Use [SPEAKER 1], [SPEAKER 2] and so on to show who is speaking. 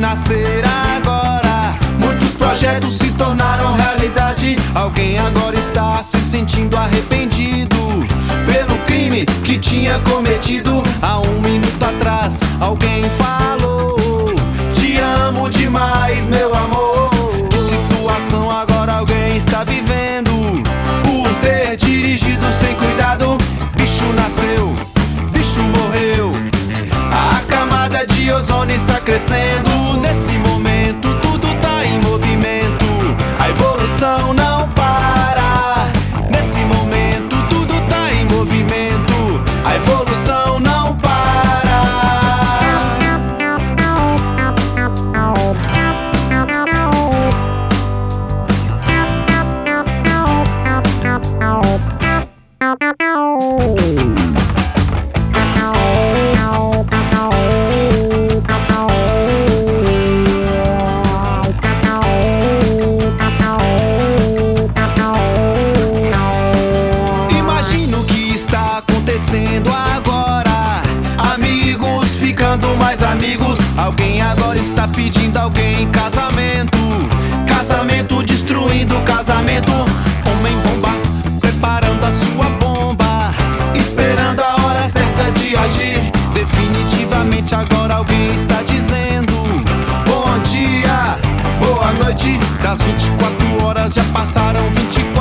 [SPEAKER 1] nascer agora. Muitos projetos se tornaram realidade. Alguém agora está se sentindo arrependido pelo crime que tinha cometido. Há um minuto atrás alguém falou: te amo demais, meu amor. Que situação agora alguém está vivendo por ter dirigido sem cuidado. Bicho nasceu, bicho morreu, a camada de ozônio está crescendo. Nesse momento tudo tá em movimento, a evolução não para. Nesse momento tudo tá em movimento, a evolução não para. Agora, amigos ficando mais amigos. Alguém agora está pedindo alguém em casamento. Casamento destruindo casamento. Homem bomba preparando a sua bomba, esperando a hora certa de agir. Definitivamente agora alguém está dizendo: bom dia, boa noite. Das 24 horas já passaram 24.